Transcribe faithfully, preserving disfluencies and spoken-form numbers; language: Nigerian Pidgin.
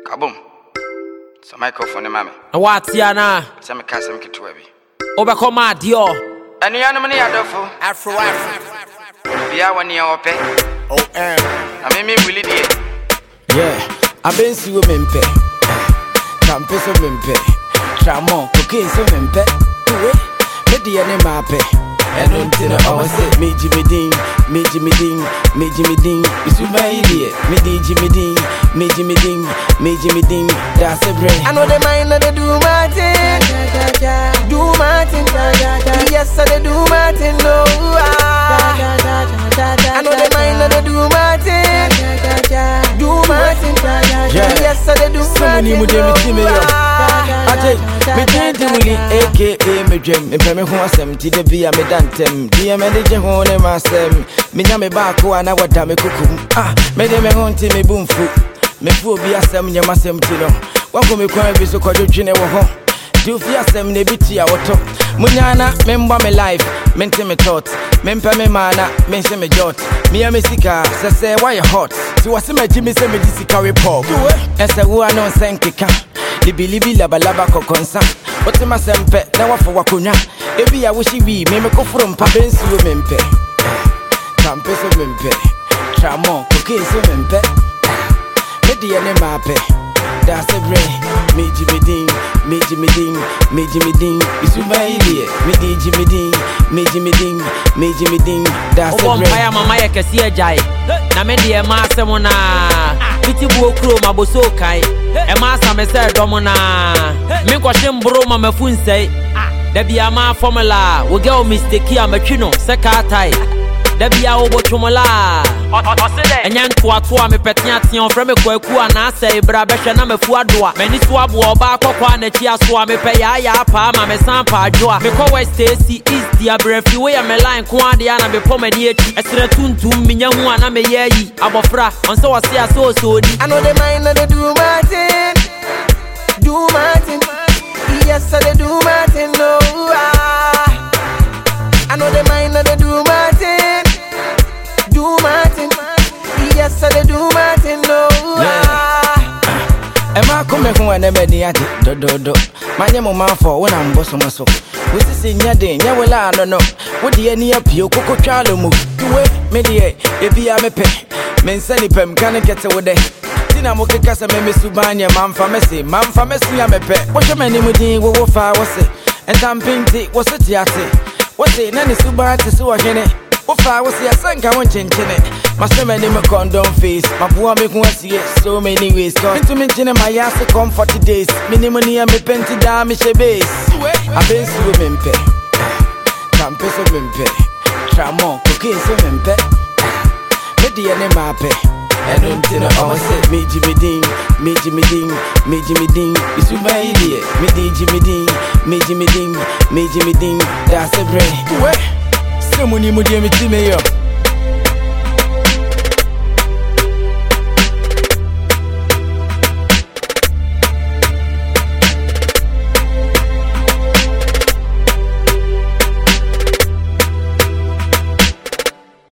Kaboom. So microphone mama. What's yana? Some castle kit to heavy. Overcome my dear. And the enemy adolfo. Afro Afro. Be our near open. Oh, um. I mean, me really dear. Yeah, I've been see women pay. Campus of Mimpe. Tramon, cocaine, so Mimpe. Do it. Let the enemy pay. And until I always say, me Jimmy Dean, me Jimmy Dean, me Jimmy Dean. It's my idiot. Me Jimmy Dean, me Jimmy Dean, me Jimmy Dean. That's a brain. I know they mind that they do my thing. Do my thing. Yes, I they do my thing. No, I know they mind that they do my thing. Do my thing. Yes, I they do my thing. Ajay, me tente muli A K A me dwem. Me pɛ me ho asɛm ti de bia me dantem. Dia me de je ho ne masɛm. Me nya me ba ko ana wada me kukum. Ah, me de me ho nti me bumfu. Me fu obi asɛm nya masɛm ti no. Wa ko me kwan bi so kɔdwetwene wo ho. Do fi asɛm ne bi ti a woto. Munya na me mba me life, me nte me thought. Me mpa me mana, me se me jot. Me ya me sika, se se why you hot. So wase me jimi se me di sika report. Ese wo anon senkeka. Libi libi laba laba kokonsa. Ote ma sempe, na wafo wakunya. Ebi ya wishi wi, me me kofuro mpa bensi we mempe. Kampe so mempe. Tramon, cocaine so mempe. Me di ene mape. That's a brain. Me Jimmy Dean, me Jimmy Dean, me Jimmy Dean. It's my idiot. Me di Jimmy Dean, me Jimmy Dean, me Jimmy Dean. That's a brain. Obo mama ya kesi ajai. Na me di e ma asemo na. Fiti bu okro ma boso kai. E ma asame se domo na. Me kwahye mbro ma mafu nsei. Da bia ma formula, wo get o mistake ya matwi no se ka tai. Da bia wo botomola. Enya ntoa toa me petia tia ofre me kwaku ana asai bra behwe na mafu adoa. Mani so abo oba akokwa na chi aso a me pe ya ya pa ma me san pa adwoa. Me ko West Stacy East dia brefi we ya me line ko ade ana me poma di echi. Esere tuntum minya hu ana me ye yi abofra onse wo se aso so ni. I know they mind that they do my thing. Do my thing. Yes, I they do my thing. No, I know they mind that they do my thing. Do my thing. Yes, I they do my thing. No, Emma come from an emediate, do do do. My name of man for when I'm bosom so. We see Yadin, Yawala, no, no. What the any of you, Coco Charlo move? To wait, mediate, if you are me pay. Men send him, can't get away there. Tina Mokasa, Miss Subania, man for Messi, man for Messi, I'm a pet. What's your man with the wolf? I was it. And some painting was a theatre. What's it? Nanny Subati, so I can it. What I was here, sank I won't change it. My seven in my condom face, my poor make one see it so many ways. Come to mention my ass to come forty days. Minimum near me penty down, me she base. I've been see women pay. Campus of Mimpe. Tramon, cocaine so Mimpe. Me the enemy pay. And until I always say, me Jimmy Dean, me Jimmy Dean, me Jimmy Dean. It's my idiot. Me di Jimmy Dean, me Jimmy Dean, me Jimmy Dean. That's a brain. Money, money, me, me, yo.